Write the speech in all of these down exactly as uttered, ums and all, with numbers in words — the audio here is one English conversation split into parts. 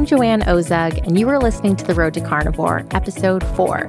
Joanne Ozug, and you are listening to The Road to Carnivore, Episode four.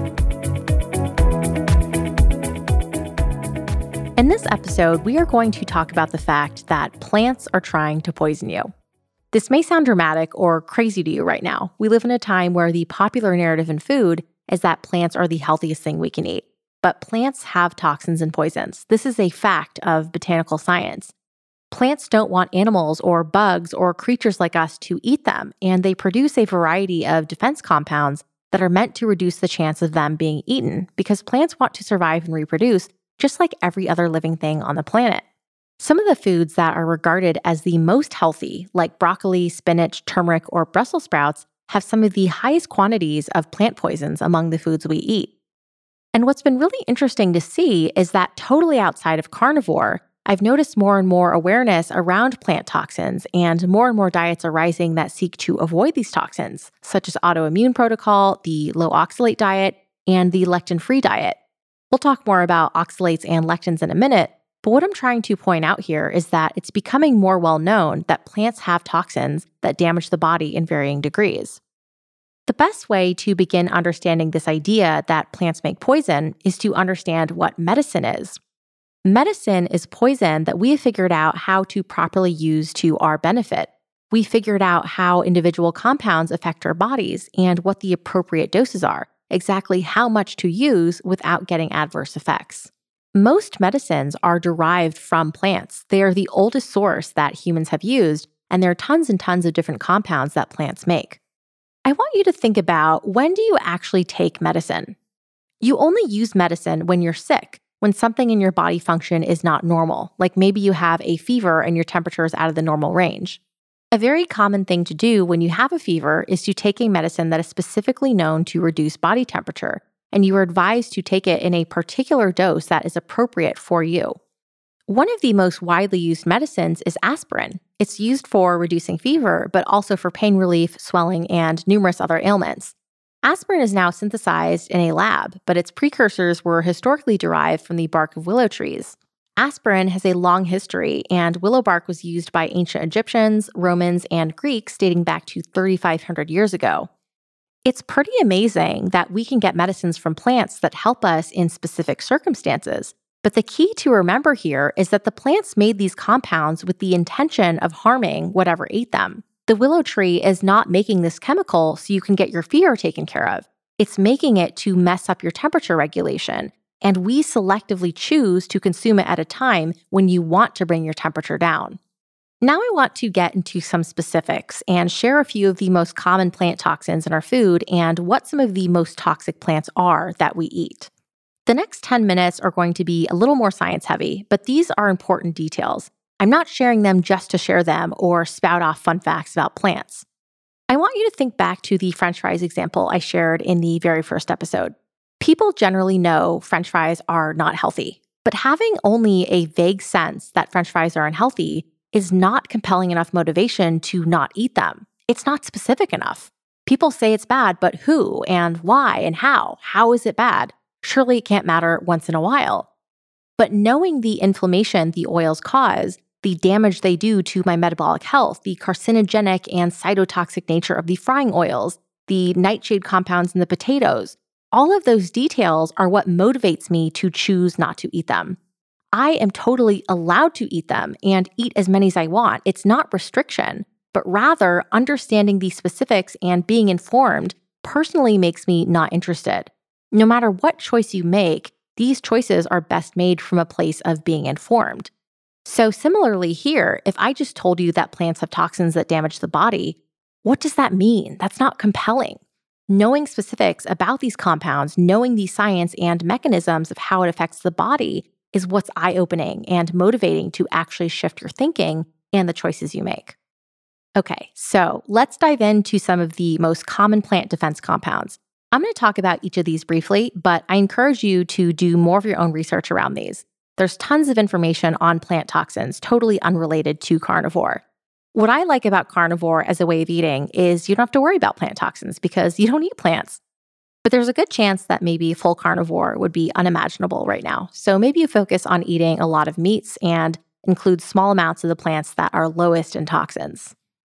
In this episode, we are going to talk about the fact that plants are trying to poison you. This may sound dramatic or crazy to you right now. We live in a time where the popular narrative in food is that plants are the healthiest thing we can eat. But plants have toxins and poisons. This is a fact of botanical science. Plants don't want animals or bugs or creatures like us to eat them, and they produce a variety of defense compounds that are meant to reduce the chance of them being eaten, because plants want to survive and reproduce just like every other living thing on the planet. Some of the foods that are regarded as the most healthy, like broccoli, spinach, turmeric, or Brussels sprouts, have some of the highest quantities of plant poisons among the foods we eat. And what's been really interesting to see is that totally outside of carnivore, I've noticed more and more awareness around plant toxins, and more and more diets are rising that seek to avoid these toxins, such as autoimmune protocol, the low oxalate diet, and the lectin-free diet. We'll talk more about oxalates and lectins in a minute, but what I'm trying to point out here is that it's becoming more well known that plants have toxins that damage the body in varying degrees. The best way to begin understanding this idea that plants make poison is to understand what medicine is. Medicine is poison that we have figured out how to properly use to our benefit. We figured out how individual compounds affect our bodies and what the appropriate doses are, exactly how much to use without getting adverse effects. Most medicines are derived from plants. They are the oldest source that humans have used, and there are tons and tons of different compounds that plants make. I want you to think about, when do you actually take medicine? You only use medicine when you're sick, when something in your body function is not normal, like maybe you have a fever and your temperature is out of the normal range. A very common thing to do when you have a fever is to take a medicine that is specifically known to reduce body temperature, and you are advised to take it in a particular dose that is appropriate for you. One of the most widely used medicines is aspirin. It's used for reducing fever, but also for pain relief, swelling, and numerous other ailments. Aspirin is now synthesized in a lab, but its precursors were historically derived from the bark of willow trees. Aspirin has a long history, and willow bark was used by ancient Egyptians, Romans, and Greeks dating back to thirty-five hundred years ago. It's pretty amazing that we can get medicines from plants that help us in specific circumstances, but the key to remember here is that the plants made these compounds with the intention of harming whatever ate them. The willow tree is not making this chemical so you can get your fever taken care of. It's making it to mess up your temperature regulation, and we selectively choose to consume it at a time when you want to bring your temperature down. Now I want to get into some specifics and share a few of the most common plant toxins in our food and what some of the most toxic plants are that we eat. The next ten minutes are going to be a little more science heavy, but these are important details. I'm not sharing them just to share them or spout off fun facts about plants. I want you to think back to the French fries example I shared in the very first episode. People generally know French fries are not healthy, but having only a vague sense that French fries are unhealthy is not compelling enough motivation to not eat them. It's not specific enough. People say it's bad, but who and why and how? How is it bad? Surely it can't matter once in a while. But knowing the inflammation the oils cause, the damage they do to my metabolic health, the carcinogenic and cytotoxic nature of the frying oils, the nightshade compounds in the potatoes, all of those details are what motivates me to choose not to eat them. I am totally allowed to eat them and eat as many as I want. It's not restriction, but rather understanding the specifics and being informed personally makes me not interested. No matter what choice you make, these choices are best made from a place of being informed. So similarly here, if I just told you that plants have toxins that damage the body, what does that mean? That's not compelling. Knowing specifics about these compounds, knowing the science and mechanisms of how it affects the body is what's eye-opening and motivating to actually shift your thinking and the choices you make. Okay, so let's dive into some of the most common plant defense compounds. I'm going to talk about each of these briefly, but I encourage you to do more of your own research around these. There's tons of information on plant toxins, totally unrelated to carnivore. What I like about carnivore as a way of eating is you don't have to worry about plant toxins because you don't eat plants. But there's a good chance that maybe full carnivore would be unimaginable right now. So maybe you focus on eating a lot of meats and include small amounts of the plants that are lowest in toxins.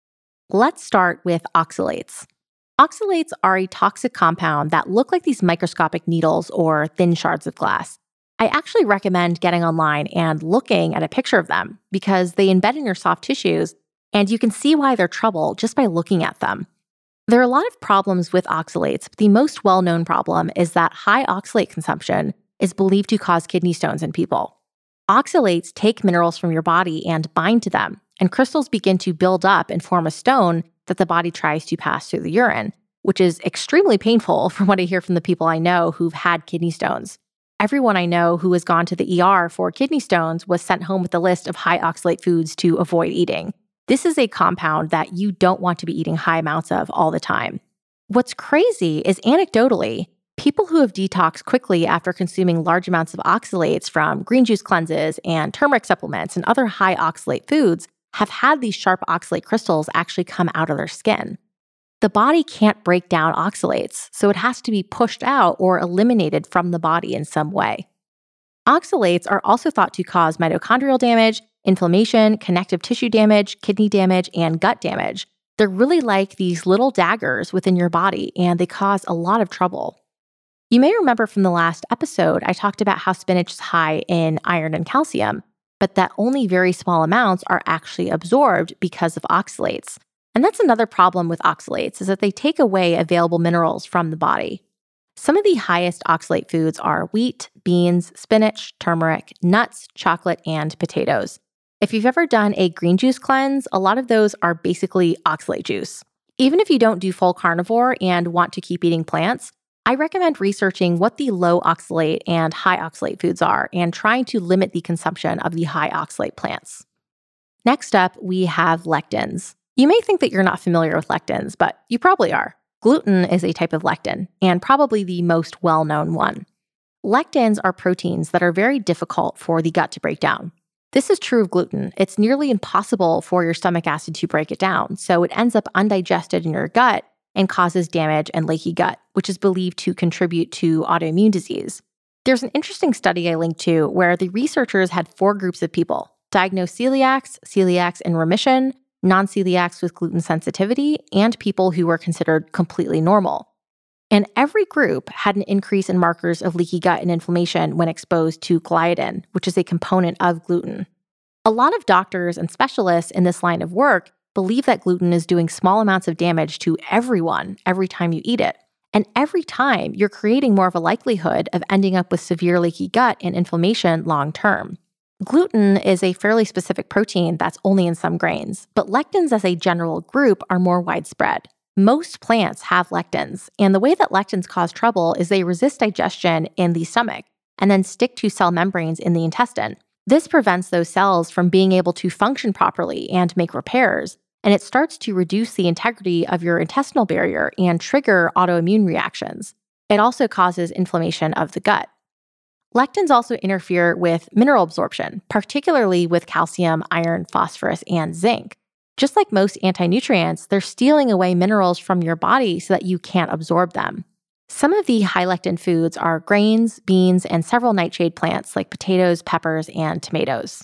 Let's start with oxalates. Oxalates are a toxic compound that look like these microscopic needles or thin shards of glass. I actually recommend getting online and looking at a picture of them because they embed in your soft tissues and you can see why they're trouble just by looking at them. There are a lot of problems with oxalates, but the most well-known problem is that high oxalate consumption is believed to cause kidney stones in people. Oxalates take minerals from your body and bind to them, and crystals begin to build up and form a stone that the body tries to pass through the urine, which is extremely painful from what I hear from the people I know who've had kidney stones. Everyone I know who has gone to the E R for kidney stones was sent home with a list of high oxalate foods to avoid eating. This is a compound that you don't want to be eating high amounts of all the time. What's crazy is anecdotally, people who have detoxed quickly after consuming large amounts of oxalates from green juice cleanses and turmeric supplements and other high oxalate foods have had these sharp oxalate crystals actually come out of their skin. The body can't break down oxalates, so it has to be pushed out or eliminated from the body in some way. Oxalates are also thought to cause mitochondrial damage, inflammation, connective tissue damage, kidney damage, and gut damage. They're really like these little daggers within your body, and they cause a lot of trouble. You may remember from the last episode, I talked about how spinach is high in iron and calcium, but that only very small amounts are actually absorbed because of oxalates. And that's another problem with oxalates, is that they take away available minerals from the body. Some of the highest oxalate foods are wheat, beans, spinach, turmeric, nuts, chocolate, and potatoes. If you've ever done a green juice cleanse, a lot of those are basically oxalate juice. Even if you don't do full carnivore and want to keep eating plants, I recommend researching what the low oxalate and high oxalate foods are and trying to limit the consumption of the high oxalate plants. Next up, we have lectins. You may think that you're not familiar with lectins, but you probably are. Gluten is a type of lectin, and probably the most well-known one. Lectins are proteins that are very difficult for the gut to break down. This is true of gluten. It's nearly impossible for your stomach acid to break it down, so it ends up undigested in your gut and causes damage and leaky gut, which is believed to contribute to autoimmune disease. There's an interesting study I linked to where the researchers had four groups of people: diagnosed celiacs, celiacs in remission, non-celiacs with gluten sensitivity, and people who were considered completely normal. And every group had an increase in markers of leaky gut and inflammation when exposed to gliadin, which is a component of gluten. A lot of doctors and specialists in this line of work believe that gluten is doing small amounts of damage to everyone every time you eat it. And every time, you're creating more of a likelihood of ending up with severe leaky gut and inflammation long term. Gluten is a fairly specific protein that's only in some grains, but lectins as a general group are more widespread. Most plants have lectins, and the way that lectins cause trouble is they resist digestion in the stomach and then stick to cell membranes in the intestine. This prevents those cells from being able to function properly and make repairs, and it starts to reduce the integrity of your intestinal barrier and trigger autoimmune reactions. It also causes inflammation of the gut. Lectins also interfere with mineral absorption, particularly with calcium, iron, phosphorus, and zinc. Just like most anti-nutrients, they're stealing away minerals from your body so that you can't absorb them. Some of the high lectin foods are grains, beans, and several nightshade plants like potatoes, peppers, and tomatoes.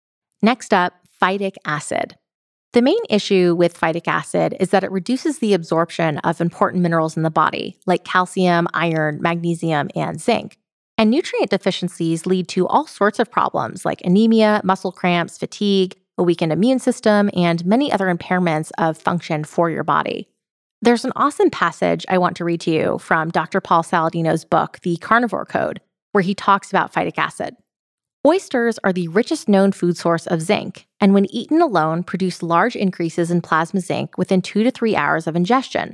Next up, phytic acid. The main issue with phytic acid is that it reduces the absorption of important minerals in the body, like calcium, iron, magnesium, and zinc. And nutrient deficiencies lead to all sorts of problems like anemia, muscle cramps, fatigue, a weakened immune system, and many other impairments of function for your body. There's an awesome passage I want to read to you from Doctor Paul Saladino's book, The Carnivore Code, where he talks about phytic acid. Oysters are the richest known food source of zinc, and when eaten alone, produce large increases in plasma zinc within two to three hours of ingestion.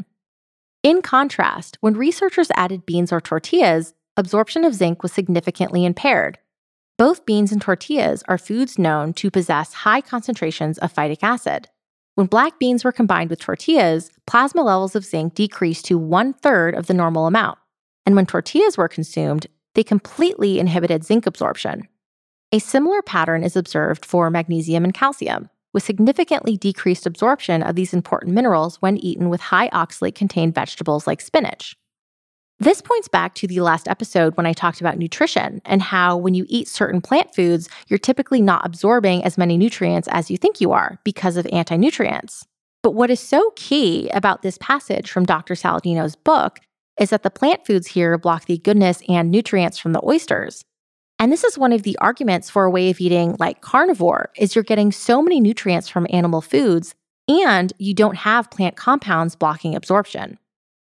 In contrast, when researchers added beans or tortillas, absorption of zinc was significantly impaired. Both beans and tortillas are foods known to possess high concentrations of phytic acid. When black beans were combined with tortillas, plasma levels of zinc decreased to one-third of the normal amount. And when tortillas were consumed, they completely inhibited zinc absorption. A similar pattern is observed for magnesium and calcium, with significantly decreased absorption of these important minerals when eaten with high oxalate-contained vegetables like spinach. This points back to the last episode when I talked about nutrition and how when you eat certain plant foods, you're typically not absorbing as many nutrients as you think you are because of anti-nutrients. But what is so key about this passage from Doctor Saladino's book is that the plant foods here block the goodness and nutrients from the oysters. And this is one of the arguments for a way of eating like carnivore, is you're getting so many nutrients from animal foods and you don't have plant compounds blocking absorption.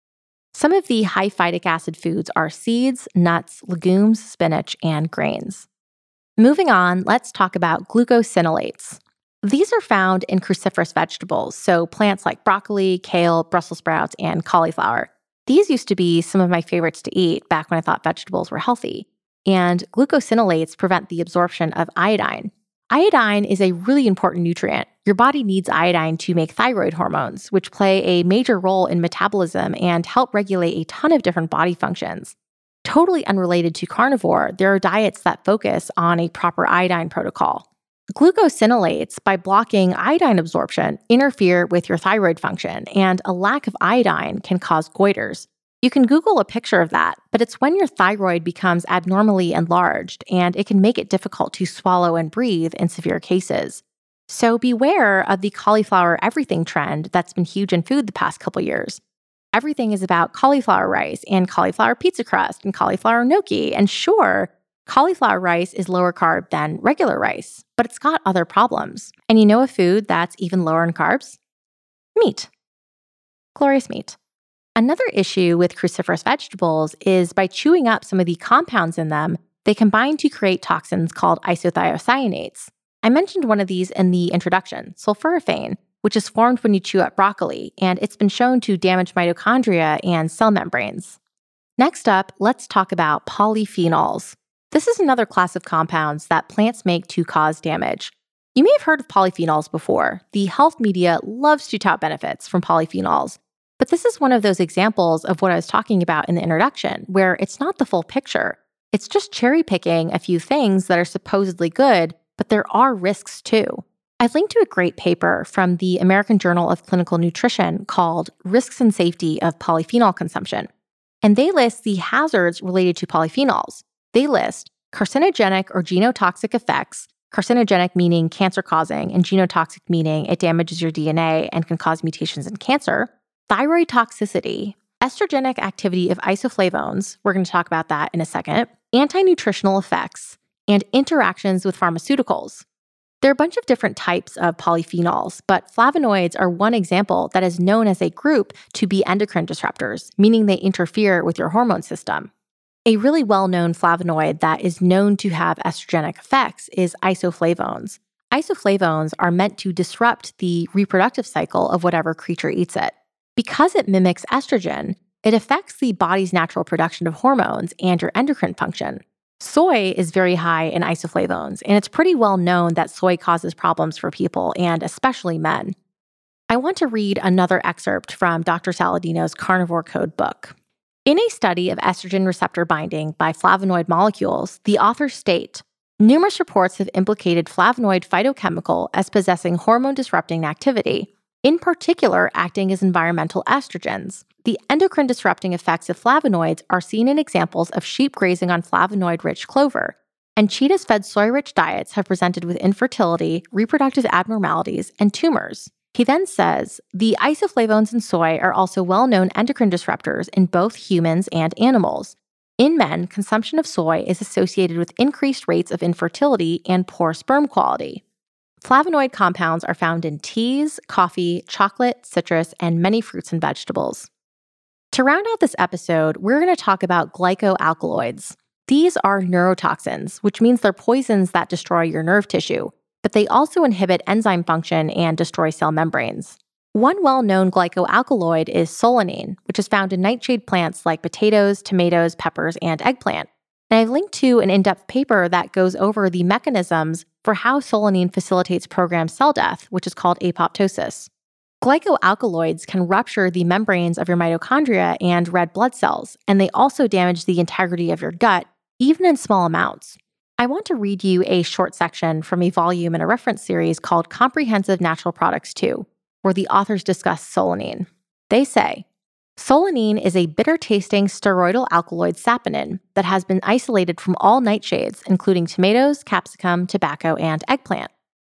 Some of the high phytic acid foods are seeds, nuts, legumes, spinach, and grains. Moving on, let's talk about glucosinolates. These are found in cruciferous vegetables, so plants like broccoli, kale, Brussels sprouts, and cauliflower. These used to be some of my favorites to eat back when I thought vegetables were healthy. And glucosinolates prevent the absorption of iodine. Iodine is a really important nutrient. Your body needs iodine to make thyroid hormones, which play a major role in metabolism and help regulate a ton of different body functions. Totally unrelated to carnivore, there are diets that focus on a proper iodine protocol. Glucosinolates, by blocking iodine absorption, interfere with your thyroid function, and a lack of iodine can cause goiters. You can Google a picture of that, but it's when your thyroid becomes abnormally enlarged, and it can make it difficult to swallow and breathe in severe cases. So beware of the cauliflower everything trend that's been huge in food the past couple years. Everything is about cauliflower rice and cauliflower pizza crust and cauliflower gnocchi, and sure, cauliflower rice is lower carb than regular rice, but it's got other problems. And you know a food that's even lower in carbs? Meat. Glorious meat. Another issue with cruciferous vegetables is by chewing up some of the compounds in them, they combine to create toxins called isothiocyanates. I mentioned one of these in the introduction, sulforaphane, which is formed when you chew up broccoli, and it's been shown to damage mitochondria and cell membranes. Next up, let's talk about polyphenols. This is another class of compounds that plants make to cause damage. You may have heard of polyphenols before. The health media loves to tout benefits from polyphenols. But this is one of those examples of what I was talking about in the introduction, where it's not the full picture. It's just cherry picking a few things that are supposedly good, but there are risks too. I've linked to a great paper from the American Journal of Clinical Nutrition called Risks and Safety of Polyphenol Consumption. And they list the hazards related to polyphenols. They list carcinogenic or genotoxic effects, carcinogenic meaning cancer-causing, and genotoxic meaning it damages your D N A and can cause mutations in cancer, thyroid toxicity, estrogenic activity of isoflavones, we're going to talk about that in a second, anti-nutritional effects, and interactions with pharmaceuticals. There are a bunch of different types of polyphenols, but flavonoids are one example that is known as a group to be endocrine disruptors, meaning they interfere with your hormone system. A really well-known flavonoid that is known to have estrogenic effects is isoflavones. Isoflavones are meant to disrupt the reproductive cycle of whatever creature eats it. Because it mimics estrogen, it affects the body's natural production of hormones and your endocrine function. Soy is very high in isoflavones, and it's pretty well known that soy causes problems for people, and especially men. I want to read another excerpt from Doctor Saladino's Carnivore Code book. In a study of estrogen receptor binding by flavonoid molecules, the authors state, numerous reports have implicated flavonoid phytochemical as possessing hormone-disrupting activity, in particular acting as environmental estrogens. The endocrine disrupting effects of flavonoids are seen in examples of sheep grazing on flavonoid-rich clover, and cheetahs fed soy-rich diets have presented with infertility, reproductive abnormalities, and tumors. He then says, the isoflavones in soy are also well-known endocrine disruptors in both humans and animals. In men, consumption of soy is associated with increased rates of infertility and poor sperm quality. Flavonoid compounds are found in teas, coffee, chocolate, citrus, and many fruits and vegetables. To round out this episode, we're going to talk about glycoalkaloids. These are neurotoxins, which means they're poisons that destroy your nerve tissue, but they also inhibit enzyme function and destroy cell membranes. One well-known glycoalkaloid is solanine, which is found in nightshade plants like potatoes, tomatoes, peppers, and eggplant. And I've linked to an in-depth paper that goes over the mechanisms for how solanine facilitates programmed cell death, which is called apoptosis. Glycoalkaloids can rupture the membranes of your mitochondria and red blood cells, and they also damage the integrity of your gut, even in small amounts. I want to read you a short section from a volume in a reference series called Comprehensive Natural Products two, where the authors discuss solanine. They say, solanine is a bitter-tasting steroidal alkaloid saponin that has been isolated from all nightshades, including tomatoes, capsicum, tobacco, and eggplant.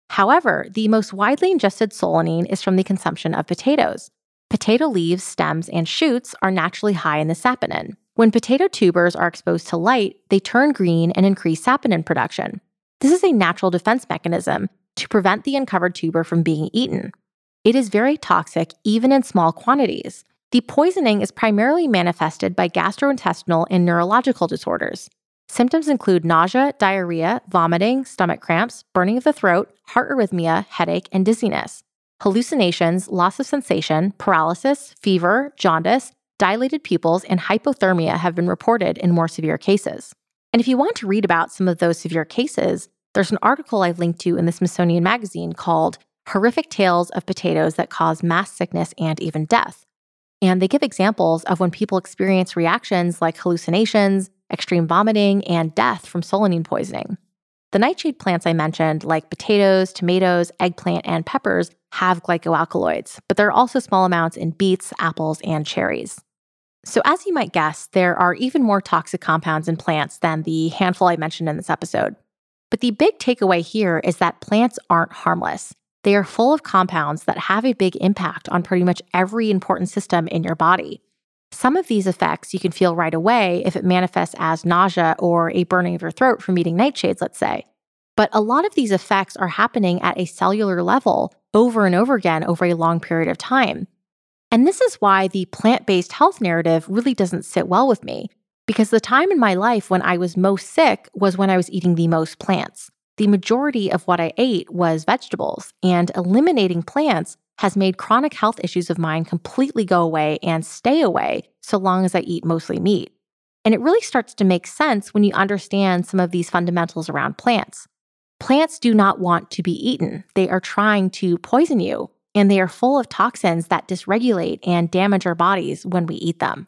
However, the most widely ingested solanine is from the consumption of potatoes. Potato leaves, stems, and shoots are naturally high in the saponin. When potato tubers are exposed to light, they turn green and increase saponin production. This is a natural defense mechanism to prevent the uncovered tuber from being eaten. It is very toxic even in small quantities. The poisoning is primarily manifested by gastrointestinal and neurological disorders. Symptoms include nausea, diarrhea, vomiting, stomach cramps, burning of the throat, heart arrhythmia, headache, and dizziness. Hallucinations, loss of sensation, paralysis, fever, jaundice, dilated pupils, and hypothermia have been reported in more severe cases. And if you want to read about some of those severe cases, there's an article I've linked to in the Smithsonian Magazine called Horrific Tales of Potatoes That Cause Mass Sickness and Even Death. And they give examples of when people experience reactions like hallucinations, extreme vomiting, and death from solanine poisoning. The nightshade plants I mentioned, like potatoes, tomatoes, eggplant, and peppers, have glycoalkaloids, but there are also small amounts in beets, apples, and cherries. So as you might guess, there are even more toxic compounds in plants than the handful I mentioned in this episode. But the big takeaway here is that plants aren't harmless. They are full of compounds that have a big impact on pretty much every important system in your body. Some of these effects you can feel right away if it manifests as nausea or a burning of your throat from eating nightshades, let's say. But a lot of these effects are happening at a cellular level over and over again over a long period of time. And this is why the plant-based health narrative really doesn't sit well with me, because the time in my life when I was most sick was when I was eating the most plants. The majority of what I ate was vegetables, and eliminating plants has made chronic health issues of mine completely go away and stay away so long as I eat mostly meat. And it really starts to make sense when you understand some of these fundamentals around plants. Plants do not want to be eaten. They are trying to poison you, and they are full of toxins that dysregulate and damage our bodies when we eat them.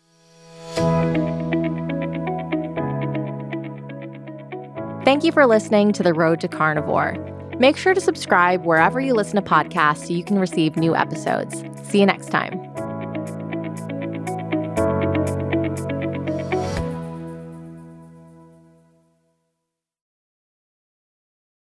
Thank you for listening to The Road to Carnivore. Make sure to subscribe wherever you listen to podcasts so you can receive new episodes. See you next time.